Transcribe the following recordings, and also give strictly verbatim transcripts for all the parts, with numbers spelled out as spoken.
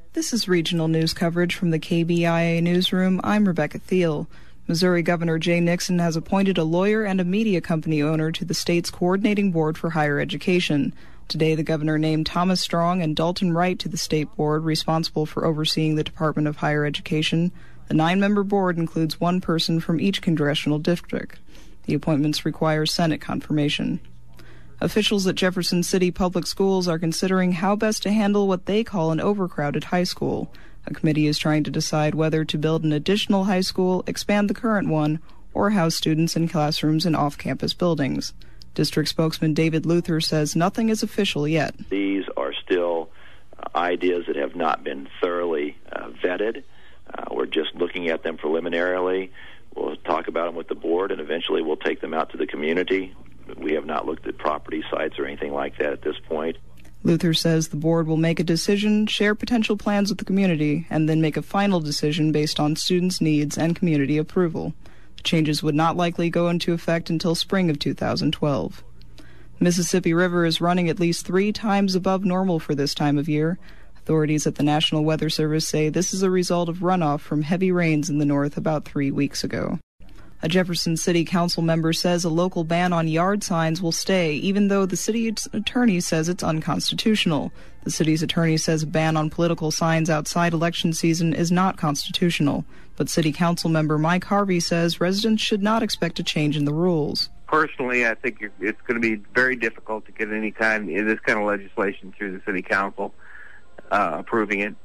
This is regional news coverage from the K B I A newsroom. I'm Rebecca Thiel. Missouri Governor Jay Nixon has appointed a lawyer and a media company owner to the state's coordinating board for higher education. Today, the governor named Thomas Strong and Dalton Wright to the state board responsible for overseeing the Department of Higher Education. The nine-member board includes one person from each congressional district. The appointments require Senate confirmation. Officials at Jefferson City Public Schools are considering how best to handle what they call an overcrowded high school. A committee is trying to decide whether to build an additional high school, expand the current one, or house students in classrooms in off-campus buildings. District spokesman David Luther says nothing is official yet. These are still uh, ideas that have not been thoroughly uh, vetted. Uh, we're just looking at them preliminarily. We'll talk about them with the board, and eventually we'll take them out to the community. We have not looked at property sites or anything like that at this point. Luther says the board will make a decision, share potential plans with the community, and then make a final decision based on students' needs and community approval. The changes would not likely go into effect until spring of two thousand twelve. Mississippi River is running at least three times above normal for this time of year. Authorities at the National Weather Service say this is a result of runoff from heavy rains in the north about three weeks ago. A Jefferson City Council member says a local ban on yard signs will stay, even though the city attorney says it's unconstitutional. The city's attorney says a ban on political signs outside election season is not constitutional. But City Council member Mike Harvey says residents should not expect a change in the rules. Personally, I think it's going to be very difficult to get any kind of this kind of legislation through the City Council uh, approving it.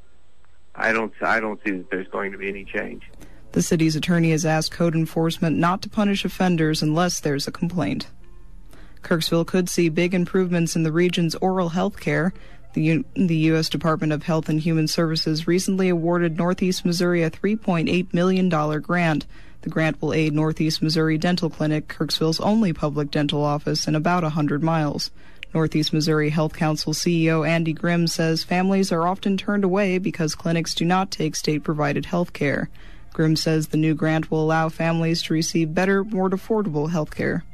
I don't, I don't see that there's going to be any change. The city's attorney has asked code enforcement not to punish offenders unless there's a complaint. Kirksville could see big improvements in the region's oral health care. The, U- the U S Department of Health and Human Services recently awarded Northeast Missouri a three point eight million dollars grant. The grant will aid Northeast Missouri Dental Clinic, Kirksville's only public dental office in about one hundred miles. Northeast Missouri Health Council C E O Andy Grimm says families are often turned away because clinics do not take state-provided health care. Grimm says the new grant will allow families to receive better, more affordable health care.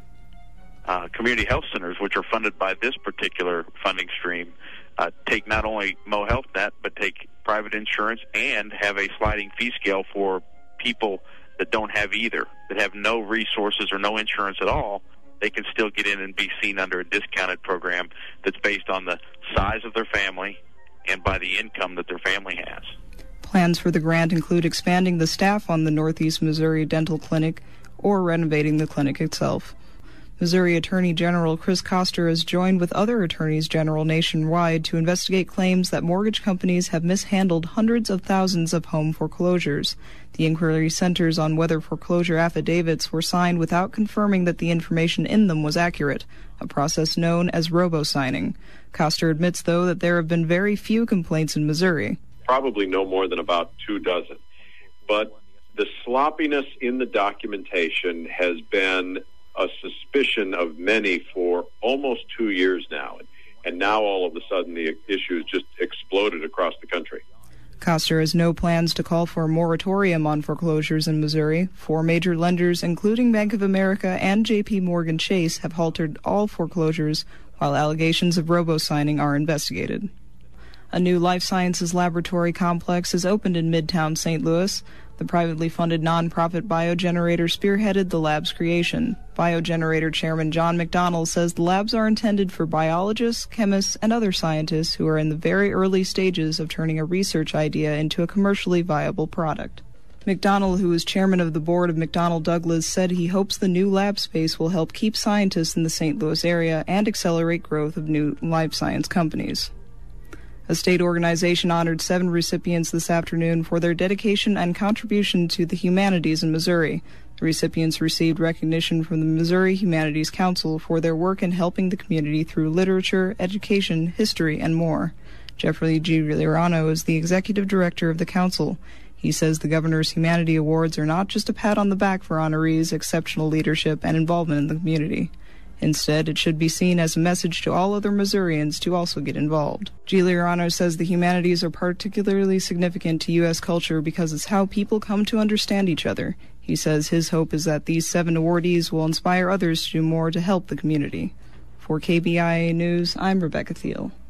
Uh, community health centers, which are funded by this particular funding stream, uh, take not only Mo Health Net, but take private insurance and have a sliding fee scale for people that don't have either, that have no resources or no insurance at all. They can still get in and be seen under a discounted program that's based on the size of their family and by the income that their family has. Plans for the grant include expanding the staff on the Northeast Missouri Dental Clinic or renovating the clinic itself. Missouri Attorney General Chris Koster has joined with other attorneys general nationwide to investigate claims that mortgage companies have mishandled hundreds of thousands of home foreclosures. The inquiry centers on whether foreclosure affidavits were signed without confirming that the information in them was accurate, a process known as robo-signing. Koster admits, though, that there have been very few complaints in Missouri. Probably no more than about two dozen. But the sloppiness in the documentation has been a suspicion of many for almost two years now. And now all of a sudden the issue has just exploded across the country. Koster has no plans to call for a moratorium on foreclosures in Missouri. Four major lenders, including Bank of America and J P Morgan Chase, have halted all foreclosures, while allegations of robo-signing are investigated. A new life sciences laboratory complex is opened in Midtown Saint Louis. The privately funded nonprofit BioGenerator spearheaded the lab's creation. BioGenerator chairman John McDonnell says the labs are intended for biologists, chemists, and other scientists who are in the very early stages of turning a research idea into a commercially viable product. McDonnell, who is chairman of the board of McDonnell Douglas, said he hopes the new lab space will help keep scientists in the Saint Louis area and accelerate growth of new life science companies. A state organization honored seven recipients this afternoon for their dedication and contribution to the humanities in Missouri. The recipients received recognition from the Missouri Humanities Council for their work in helping the community through literature, education, history, and more. Jeffrey Giuliano is the executive director of the council. He says the governor's Humanity Awards are not just a pat on the back for honorees' exceptional leadership and involvement in the community. Instead, it should be seen as a message to all other Missourians to also get involved. Giuliano says the humanities are particularly significant to U S culture because it's how people come to understand each other. He says his hope is that these seven awardees will inspire others to do more to help the community. For K B I A News, I'm Rebecca Thiel.